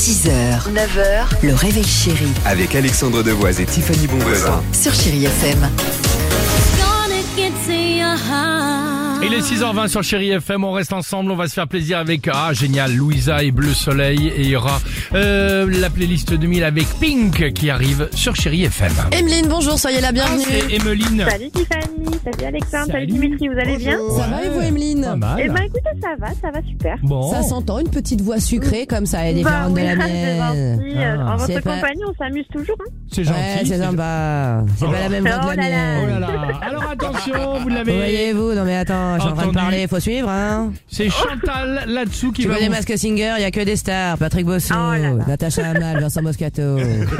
6h, 9h, le réveil chéri Avec Alexandre Devoise et Tiffany Bonvoisin sur Chéri FM. Il est 6h20 sur Chéri FM, on reste ensemble, on va se faire plaisir avec, génial, Louisa et Bleu Soleil, et il y aura la playlist 2000 avec Pink qui arrive sur Chéri FM. Emeline, bonjour, soyez la bienvenue. C'est Emeline. Salut Tiffany, salut Alexandre, salut Dimitri, vous allez bien? Ça va et vous, Emeline? Pas mal. Eh ben écoutez, ça va super. Bon. Ça s'entend, une petite voix sucrée comme ça, elle est différente de la c'est mienne. gentil. En C'est votre pas- compagnie, on s'amuse toujours. Hein. C'est gentil. Ouais, c'est sympa. C'est pas la même voix que Oh la là là. Oh mienne. là là. Alors attention, vous l'avez. Voyez-vous, non mais attends, je suis en train de Entendu. parler, faut suivre, hein. C'est Chantal là-dessous qui Tu va connais vous... Mask Singer, il y a que des stars, Patrick Bosso, Oh là là. Natacha Hamal, Vincent Moscato.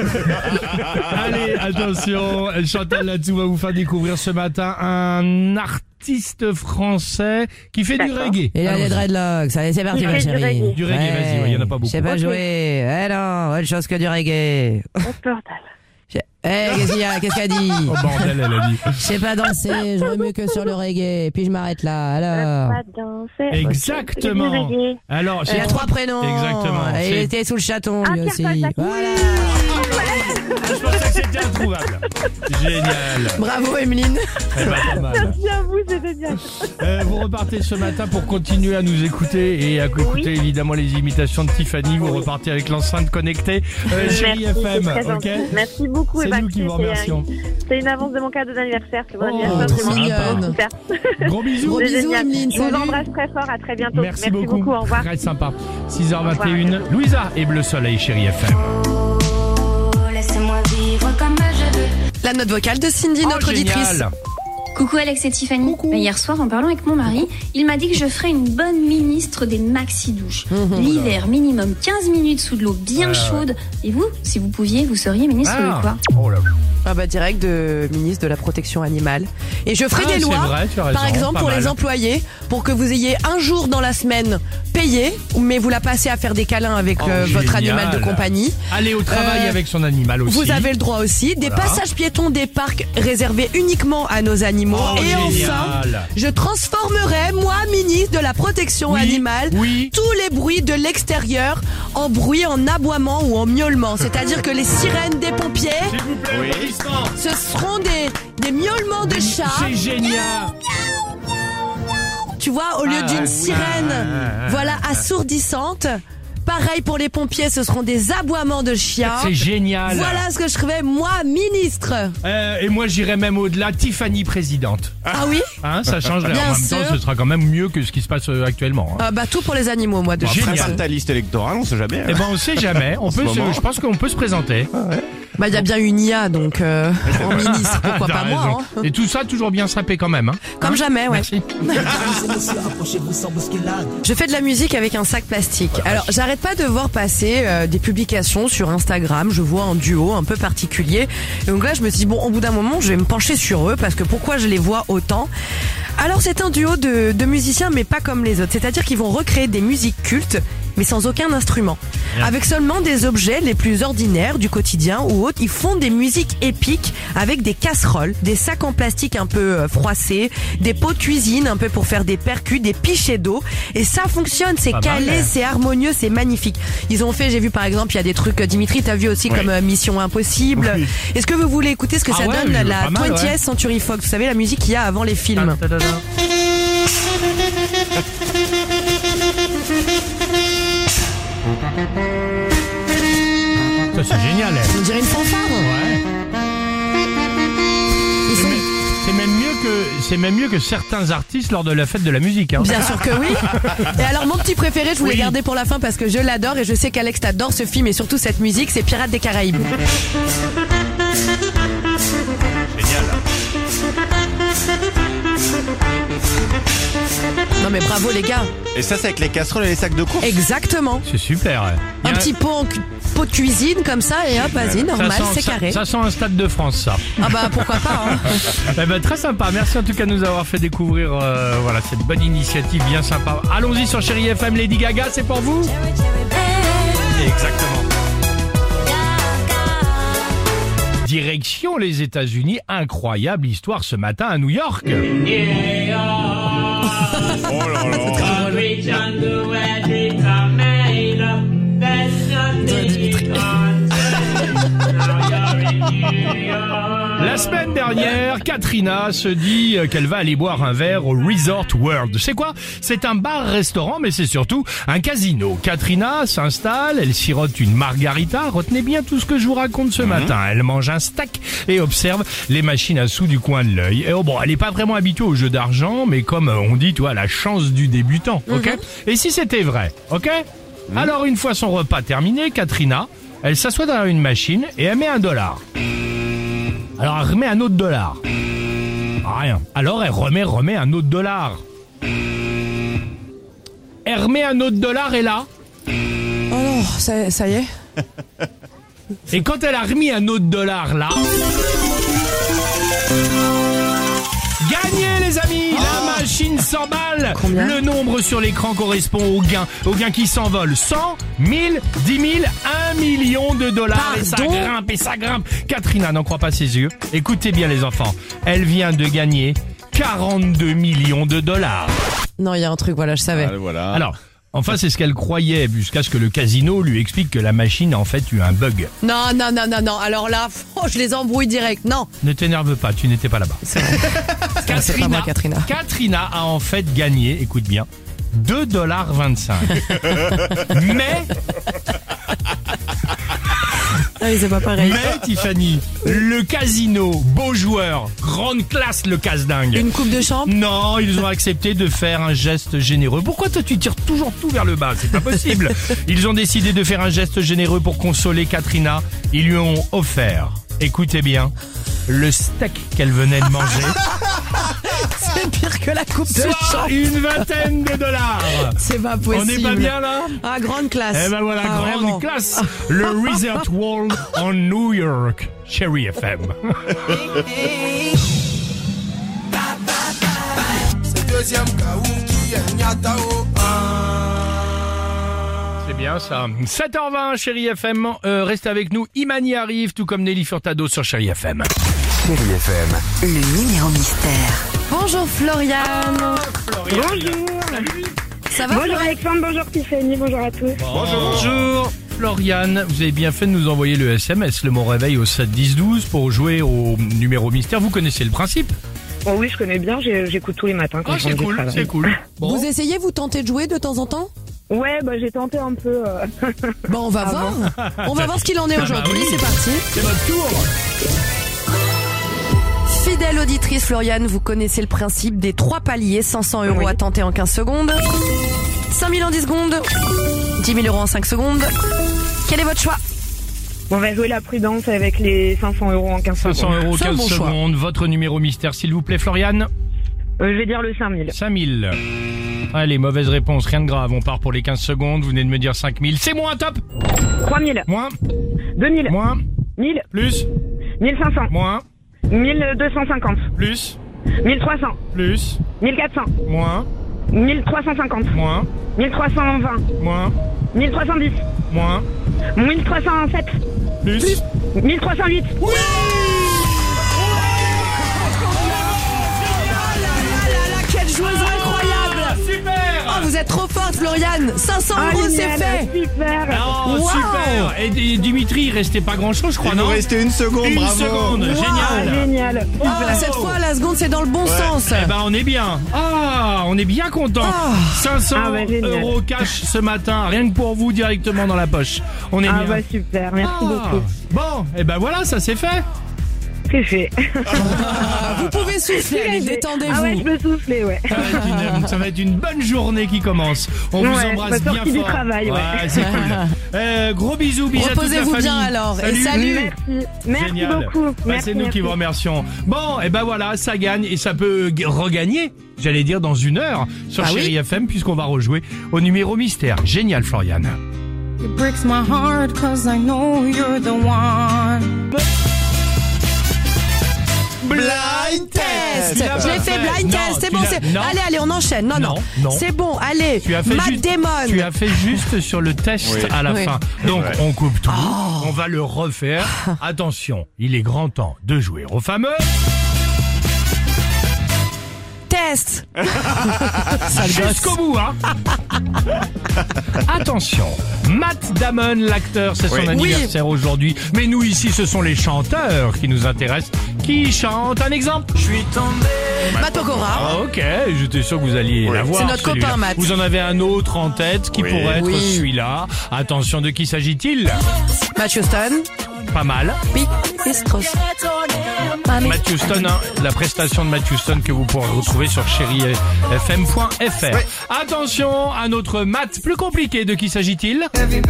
Allez, attention, Chantal là-dessous va vous faire découvrir ce matin un artiste français qui fait du D'accord. reggae. Et là, Allons-y. les dreadlocks, allez, c'est parti, Il ma fait du chérie. reggae. Du reggae, vas-y, ouais, y en a pas beaucoup. Je sais pas Ok. jouer. Eh non, autre chose que du reggae. Oh bordel. Qu'est-ce qu'il y a? Qu'est-ce qu'elle dit? Oh bordel, elle a dit. Je sais pas danser, je remue que sur le reggae, puis je m'arrête là, alors. Pas danser. Exactement. Ok. Il y a du reggae. Alors, Il a trois prénoms. Exactement. Et il C'est- était sous le chaton, Ah, lui Pierre aussi. Palmade. Voilà. Je pensais que c'était introuvable. Génial. Bravo, Emeline. Eh ben, pas mal. Merci à vous, c'était bien. Vous repartez ce matin pour continuer à nous écouter et à écouter évidemment les imitations de Tiffany. Vous repartez avec l'enceinte connectée Chéri Merci, FM, c'est très ok? gentil. Merci beaucoup. C'est et nous qui vous remercions. C'est une avance de mon cadeau d'anniversaire. C'est mon Oh, anniversaire. trop c'est mon mignonne. super. Gros bisous. Gros C'est bisous, génial. Emeline, Je vous salut. embrasse très fort. À très bientôt. Merci beaucoup. Au revoir. Très sympa. 6h21, Louisa et Bleu Soleil, Chéri FM. Laissez-moi vivre comme je veux. La note vocale de Cindy, notre auditrice. Génial. Coucou Alex et Tiffany. Hier soir, en parlant avec mon mari, il m'a dit que je ferais une bonne ministre des maxi-douches. L'hiver, minimum 15 minutes sous de l'eau bien chaude. Et vous, si vous pouviez, vous seriez ministre de quoi? Oh là. Ah bah direct de ministre de la protection animale. Et je ferai Ah, des c'est lois, vrai, tu as raison, par exemple pas pour mal. les employés, pour que vous ayez un jour dans la semaine payé, mais vous la passez à faire des câlins avec votre génial. animal de compagnie. Aller au travail avec son animal aussi. Vous avez le droit aussi. Des Voilà. passages piétons des parcs réservés uniquement à nos animaux. Oh, et enfin, génial. je transformerai, moi, ministre de la protection Oui, animale, oui. tous les bruits de l'extérieur en bruit, en aboiement ou en miaulement. C'est-à-dire que les sirènes des pompiers, S'il vous plaît, Tristan. ce seront des miaulements de chats. C'est génial. Tu vois, au lieu d'une sirène, ouais. voilà, assourdissante. Pareil pour les pompiers, ce seront des aboiements de chiens. C'est génial. Voilà ce que je ferais, moi, ministre. Et moi, j'irais même au-delà, Tiffany présidente. Ah oui? Hein, ça changerait. Bien En même sûr. temps, ce sera quand même mieux que ce qui se passe actuellement. Hein. Bah tout pour les animaux, moi, de Bon, toute génial. façon. Ta liste électorale, on sait jamais. Eh ben, on sait jamais. Je pense qu'on peut se présenter. Bah il y a bien une IA, donc en ministre, pourquoi T'as pas moi, raison. hein. Et tout ça, toujours bien sapé quand même. Hein. Comme jamais, ouais. Merci. Je fais de la musique avec un sac plastique. Alors, j'arrête pas de voir passer des publications sur Instagram. Je vois un duo un peu particulier. Et donc là, je me suis dit, bon, au bout d'un moment, je vais me pencher sur eux parce que pourquoi je les vois autant? Alors, c'est un duo de musiciens, mais pas comme les autres. C'est-à-dire qu'ils vont recréer des musiques cultes, mais sans aucun instrument. Avec seulement des objets les plus ordinaires du quotidien ou autres. Ils font des musiques épiques avec des casseroles, des sacs en plastique un peu froissés, des pots de cuisine un peu pour faire des percus, des pichets d'eau. Et ça fonctionne, c'est Pas calé, mal. c'est harmonieux, c'est magnifique. Ils ont fait, j'ai vu par exemple, il y a des trucs, Dimitri, t'as vu aussi comme Mission Impossible. Oui. Est-ce que vous voulez écouter ce que Ah ça ouais, donne, pas la mal, 20th ouais. Century Fox? Vous savez, la musique qu'il y a avant les films. Ça, c'est génial. On dirait une fanfare. Ouais. Ils sont... C'est même mieux que certains artistes lors de la fête de la musique. Hein. Bien sûr que oui. Et alors mon petit préféré, je voulais Oui. garder pour la fin parce que je l'adore et je sais qu'Alex t'adore ce film et surtout cette musique, c'est Pirates des Caraïbes. Non mais bravo les gars. Et ça, c'est avec les casseroles et les sacs de course. Exactement. C'est super. Ouais. Il y Un a- petit pot de cuisine comme ça et hop, vas-y, normal, ça sent- c'est carré. Ça sent un stade de France, ça. Ah bah pourquoi pas, hein. Eh ben, très sympa. Merci en tout cas de nous avoir fait découvrir voilà, cette bonne initiative bien sympa. Allons-y sur Chéri FM. Lady Gaga, c'est pour vous? Exactement. Direction les États-Unis. Incroyable histoire ce matin à New York. Oh là là. La semaine dernière, Katrina se dit qu'elle va aller boire un verre au Resort World. C'est quoi? C'est un bar-restaurant, mais c'est surtout un casino. Katrina s'installe, elle sirote une margarita. Retenez bien tout ce que je vous raconte ce matin. Elle mange un steak et observe les machines à sous du coin de l'œil. Et bon, elle est pas vraiment habituée au jeu d'argent, mais comme on dit, tu vois, la chance du débutant, ok? Et si c'était vrai, ok? Alors, une fois son repas terminé, Katrina, elle s'assoit dans une machine et elle met $1. Alors, elle remet un autre dollar. Rien. Alors, elle remet un autre dollar. Elle remet un autre dollar et là... Oh non, ça y est. Et quand elle a remis un autre dollar là... Gagné les amis, la machine s'emballe. Combien? Le nombre sur l'écran correspond au gain qui s'envole. 100, 1000, 10 000, 1 million de dollars. Pardon? Et ça grimpe. Katrina n'en croit pas ses yeux. Écoutez bien les enfants, elle vient de gagner 42 millions de dollars. Non, il y a un truc, voilà, je savais. Voilà. Alors, enfin c'est ce qu'elle croyait jusqu'à ce que le casino lui explique que la machine a en fait eu un bug. Non. Alors là, je les embrouille direct. Non. Ne t'énerve pas, tu n'étais pas là-bas. C'est vrai. C'est pas moi, Katrina. Katrina a en fait gagné, écoute bien, $2,25. Mais Ah oui, c'est pas pareil. Mais Tiffany, le casino, beau joueur, grande classe le casse-dingue. Une coupe de chambre? Non, ils ont accepté de faire un geste généreux. Pourquoi toi tu tires toujours tout vers le bas? C'est pas possible. Ils ont décidé de faire un geste généreux pour consoler Katrina. Ils lui ont offert, écoutez bien, le steak qu'elle venait de manger. C'est pire que la coupe de Soit chambre. une vingtaine de dollars. C'est pas possible. On n'est pas bien là? Ah, grande classe. Eh ben voilà, grande vraiment. classe. Le Resort World en New York. Chérie FM. C'est bien ça. 7h20, Chérie FM. Restez avec nous. Imani arrive, tout comme Nelly Furtado sur Chérie FM. Chérie FM. Le numéro mystère. Bonjour Floriane. Bonjour. Ça va Bonjour Floriane? Alexandre, bonjour Tiffany, bonjour à tous. Bonjour. Floriane, vous avez bien fait de nous envoyer le SMS, le mot réveil au 7-10-12 pour jouer au numéro mystère. Vous connaissez le principe? Oh oui, je connais bien, j'écoute tous les matins quand Ah, je c'est rentre du cool, travail. c'est cool. Bon. Vous essayez, vous tentez de jouer de temps en temps? Ouais, bah j'ai tenté un peu. Bon, on va voir. On va voir ce qu'il en est aujourd'hui. oui. C'est parti. C'est votre tour. Fidèle auditrice Floriane, vous connaissez le principe des 3 paliers, 500 € Oui. à tenter en 15 secondes, 5000 en 10 secondes, 10 000 € en 5 secondes. Quel est votre choix? On va jouer la prudence avec les 500 € en 15 500 secondes. €, C'est un 15 bon choix. secondes. Votre numéro mystère, s'il vous plaît, Floriane. Je vais dire le 5000. 5000. Allez, mauvaise réponse, rien de grave. On part pour les 15 secondes. Vous venez de me dire 5000. C'est moins, top. 3000. Moins, 2000. moins, 1000. plus, 1500. moins, 1250. plus, 1300. plus, 1400. moins, 1350. moins, 1320. moins, 1310. moins, 1307. plus. 1308. Oui! Quelle joueuse incroyable! Super! Oh, vous êtes trop forte Floriane. 500 €, c'est génial, fait. Super. Oh, Wow. super! Et Dimitri, il restait pas grand chose, je crois, Il nous non? restait une seconde, Une bravo. seconde, Ah, génial! génial. Ah, cette fois, la seconde, c'est dans le bon sens. Eh ben, on est bien. Ah, on est bien content. Ah. 500 Ah bah, génial. € cash ce matin, rien que pour vous directement dans la poche. On est Ah bien. bah super, merci Ah. beaucoup. Bon, et ben voilà, ça c'est fait. C'est fait. Vous pouvez souffler, allez, détendez-vous. Ah ouais, je peux souffler, ouais. Ça va être une bonne journée qui commence. On vous Ouais, embrasse bah, bien sortie du fort. travail, ouais. c'est cool. Gros bisous, bisous à toute la Reposez-vous famille. bien alors. Et salut. Merci Génial. beaucoup. Bah, Merci, c'est nous qui merci. vous remercions. Bon, et ben voilà, ça gagne et ça peut regagner, j'allais dire dans 1 heure sur Ah oui Chérie FM puisqu'on va rejouer au numéro mystère. Génial, Floriane. It breaks my heart 'cause I know you're the one. Blind Test. Je l'ai fait blind test. C'est bon. Non. Allez, on enchaîne. Non. Non. C'est bon. Allez. Tu as fait Matt juste, Damon. tu as fait juste sur le test Oui. à la Oui. fin. Donc Ouais. on coupe tout. On va le refaire. Attention, il est grand temps de jouer au fameux Test. Sale gosse. jusqu'au bout, hein. Attention, Matt Damon, l'acteur, c'est son Oui. anniversaire aujourd'hui. Mais nous ici, ce sont les chanteurs qui nous intéressent, qui chante. Un exemple? Je suis tombé. Matt Pokora. Ah, ok, j'étais sûr que vous alliez la voir. C'est notre celui-là. copain, Matt. Vous en avez un autre en tête qui pourrait être celui-là. Attention, de qui s'agit-il? Matthew Stone. Pas mal. Pistros. Matthew Stone, hein, la prestation de Matthew Stone que vous pourrez retrouver sur chérifm.fr. Attention, un autre Matt plus compliqué. De qui s'agit-il?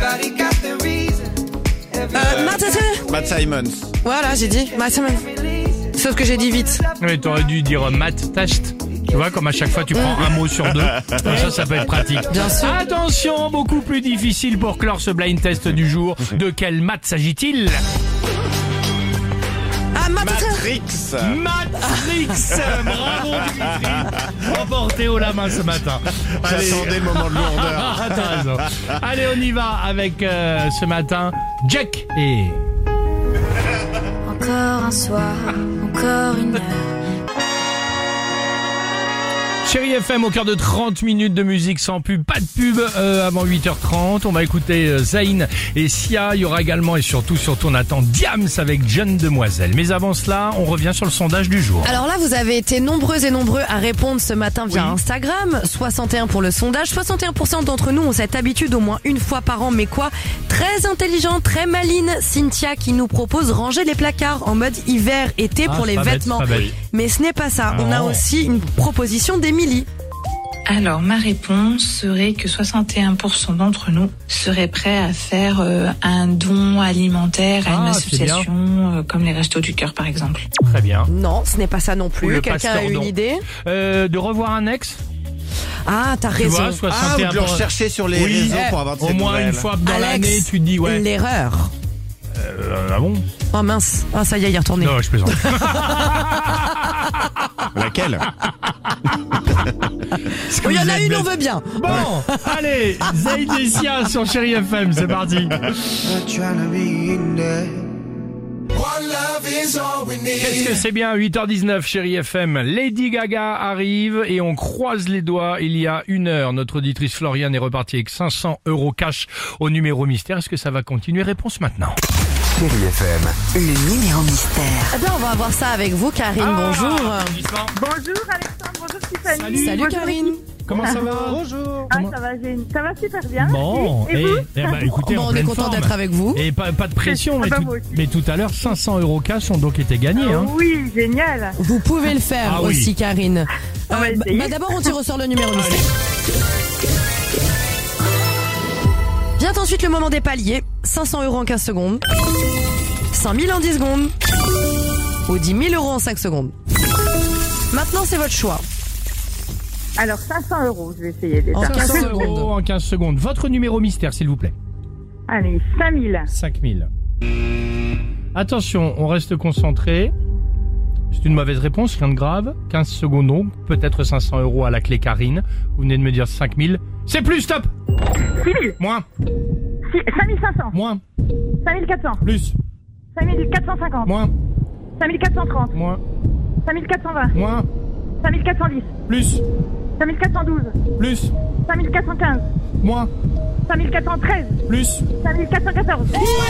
Matt Simons. Voilà, j'ai dit. Matt Simons. Sauf que j'ai dit vite. Oui, t'aurais dû dire Matt Tacht. Tu vois, comme à chaque fois tu prends un mot sur deux. Comme ça peut être pratique. Bien sûr. Attention, beaucoup plus difficile pour clore ce blind test du jour. De quel Matt s'agit-il? Ah, Matrix. Matrix. Bravo Dimitri. Remporté haut la main ce matin. J'attendais le moment de lourdeur. Ah, t'as raison. Allez, on y va avec ce matin Jack et... Encore un soir, encore une heure. Chérie FM au cœur de 30 minutes de musique sans pub, pas de pub avant 8h30. On va écouter Zayn et Sia. Il y aura également et surtout on attend Diams avec Jeune Demoiselle. Mais avant cela, on revient sur le sondage du jour. Alors là, vous avez été nombreux et nombreux à répondre ce matin via Instagram. 61 pour le sondage. 61% d'entre nous ont cette habitude au moins une fois par an. Mais quoi? Très intelligent, très maline. Cynthia qui nous propose ranger les placards en mode hiver-été pour les vêtements. Mais ce n'est pas ça. On a aussi une proposition d'Émilie. Alors, ma réponse serait que 61% d'entre nous seraient prêts à faire un don alimentaire à une association comme les Restos du Cœur, par exemple. Très bien. Non, ce n'est pas ça non plus. Quelqu'un a une idée? De revoir un ex? Ah, t'as raison. Tu vois, 61%. Ou de le rechercher sur les réseaux pour avoir de ses au moins nouvelles. une fois dans Alex, l'année, tu te dis l'erreur. Ah bon? Oh mince. Ah, ça y est, il est retourné. Non, je plaisante. Laquelle? Il y en a une, on veut bien. Bon, allez, Zayn et Sia sur Chérie FM, c'est parti. Qu'est-ce que c'est bien, 8h19 Chérie FM. Lady Gaga arrive et on croise les doigts. Il y a une heure, notre auditrice Floriane est repartie avec 500 € cash au numéro mystère. Est-ce que ça va continuer? Réponse maintenant. Chérie FM. Le numéro mystère. Eh bien, on va voir ça avec vous, Karine. Bonjour. Bonjour Alexandre, bonjour Tiffany. Salut Bonjour, Karine. Comment ça va? Bonjour. Ah, ça va super bien. Bon, merci. Et vous? écoutez, Bon, en on est pleine content forme. d'être avec vous. Et pas de pression, Ah bah, moi aussi. mais tout à l'heure, 500 € cash ont donc été gagnés. Hein. Oui, génial. Vous pouvez le faire Ah oui. aussi, Karine. On va essayer. D'abord, on tire au sort le numéro mystère. Vient ensuite le moment des paliers. 500 € en 15 secondes. 100 000 en 10 secondes. Ou 10 000 € en 5 secondes. Maintenant, c'est votre choix. Alors 500 €, je vais essayer déjà. En 15 500 secondes. € en 15 secondes. Votre numéro mystère, s'il vous plaît. Allez, 5000. 5000. Attention, on reste concentré. C'est une mauvaise réponse, rien de grave. 15 secondes donc, peut-être 500 € à la clé Karine. Vous venez de me dire 5000. C'est plus, stop. 6000. Moins, 5500. moins, 5400. plus, 5450. moins, 5430. moins, 5420. moins, 5410. plus, 5412. plus, 5415. moins, 5413. plus. 5414.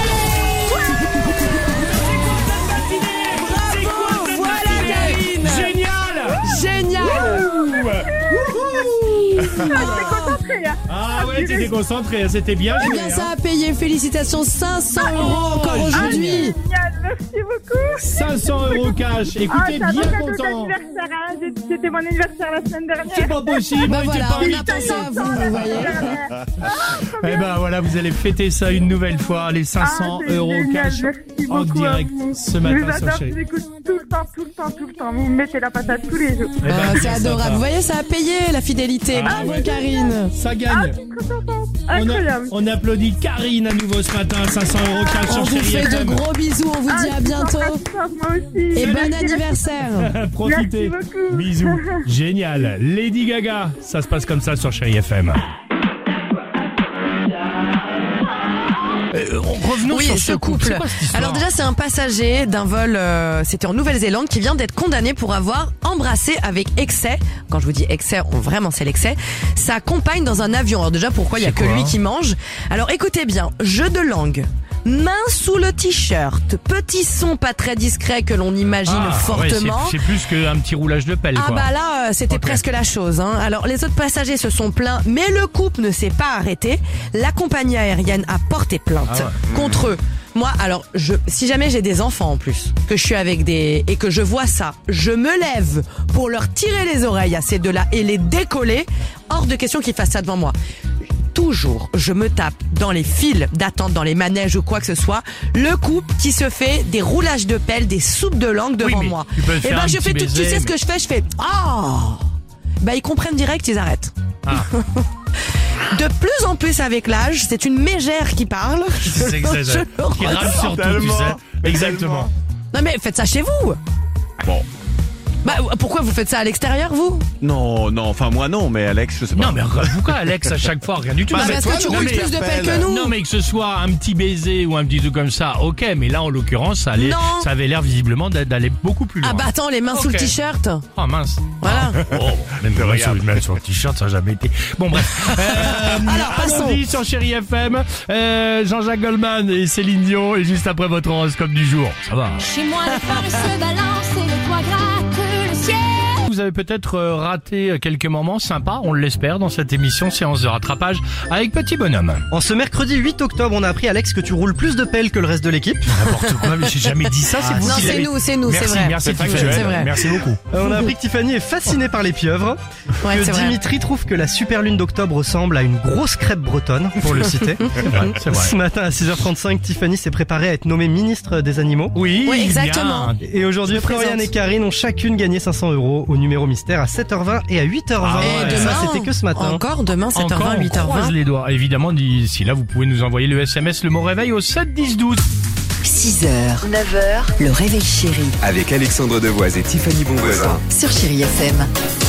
Voilà, Karine. Génial. Génial. J'étais concentrée. Hein. Ah ouais, t'es déconcentré, c'était bien Eh joué. bien, ça a payé. Félicitations. 500 € encore aujourd'hui. Génial, merci beaucoup. 500 € cash. Écoutez, c'est un bien beau cadeau content. d'anniversaire, hein. C'était mon anniversaire la semaine dernière. C'est pas possible. Bah j'ai voilà, pas on eu a le temps. pensé à vous, vous voyez. Eh ben voilà, vous allez fêter ça une nouvelle fois, les 500 c'est € génial, cash merci en beaucoup direct à vous. ce Je matin vous sur adore, Chérie. je vous écoute tout le temps. Vous me mettez la patate tous les jours. Eh ben, Oh, c'est bien adorable. sympa. Vous voyez, ça a payé la fidélité. Ah Bravo, ouais. Karine. Ça gagne. Incroyable. On applaudit Karine à nouveau ce matin, 500 € cash On sur vous Chérie fait de FM. gros bisous. On vous dit à bientôt. Moi aussi. Et bon anniversaire. Profitez. Merci beaucoup. Bisous. Génial. Lady Gaga, ça se passe comme ça sur Chérie FM. Revenons Oui, sur ce couple. C'est quoi cette histoire? Alors déjà, c'est un passager d'un vol, c'était en Nouvelle-Zélande, qui vient d'être condamné pour avoir embrassé avec excès, quand je vous dis excès, vraiment c'est l'excès, sa compagne dans un avion. Alors déjà, pourquoi il y a C'est que quoi, lui hein qui mange? Alors écoutez bien, jeu de langue. Main sous le t-shirt. Petit son pas très discret que l'on imagine fortement. Ouais, c'est plus qu'un petit roulage de pelle, quoi. Bah là, c'était presque la chose. Hein. Alors les autres passagers se sont plaints, mais le couple ne s'est pas arrêté. La compagnie aérienne a porté plainte contre eux. Moi, alors, si jamais j'ai des enfants en plus, que je suis avec et que je vois ça, je me lève pour leur tirer les oreilles à ces deux-là et les décoller. Hors de question qu'ils fassent ça devant moi. Toujours, je me tape dans les files d'attente, dans les manèges ou quoi que ce soit, le couple qui se fait des roulages de pelle, des soupes de langue devant moi. Et ben je fais tout, tu sais ce que je fais, ils comprennent direct, ils arrêtent. De plus en plus avec l'âge, c'est une mégère qui parle. C'est exact. Qui râle surtout, tu sais. Exactement. Non mais faites ça chez vous. Bon. Bah pourquoi vous faites ça à l'extérieur, vous? Non, enfin moi non, mais Alex, je sais pas. Non mais pourquoi Alex à chaque fois, rien du tout. Parce que tu roules plus de pelle que nous. Non mais que ce soit un petit baiser ou un petit truc comme ça, ok, mais là en l'occurrence ça avait l'air visiblement d'aller beaucoup plus loin. Ah bah attends, les mains sous le t-shirt. Oh mince. Voilà. Même les mains sur le t-shirt, ça n'a jamais été. Bon bref. Alors allons-y sur Chérie FM. Jean-Jacques Goldman et Céline Dion et juste après votre horoscope du jour. Ça va. Chez moi, les phares se balancent et le toit gratte le ciel. Vous avez peut-être raté quelques moments sympas, on l'espère, dans cette émission Séance de rattrapage avec Petit Bonhomme. En ce mercredi 8 octobre, on a appris, Alex, que tu roules plus de pelles que le reste de l'équipe. N'importe quoi, mais j'ai jamais dit ça, c'est vous qui l'avez. Non, c'est nous, c'est vrai. Merci Tiffany, c'est vrai. Merci beaucoup. On a appris que Tiffany est fascinée par les pieuvres. Que Dimitri trouve que la super lune d'octobre ressemble à une grosse crêpe bretonne, pour le citer. C'est vrai. Ce matin à 6h35, Tiffany s'est préparée à être nommée ministre des animaux. Oui, exactement. Bien. Et aujourd'hui, Florian et Karine ont chacune gagné 500 € au numéro mystère à 7h20 et à 8h20. Et demain, ça, c'était que ce matin. Encore demain, 7h20, 8h20. On croise les doigts. Évidemment, d'ici là, vous pouvez nous envoyer le SMS, le mot réveil au 7 10 12. 6h, 9h, le réveil chéri Avec Alexandre Devoise et Tiffany Bonvoisin. sur Chérie FM.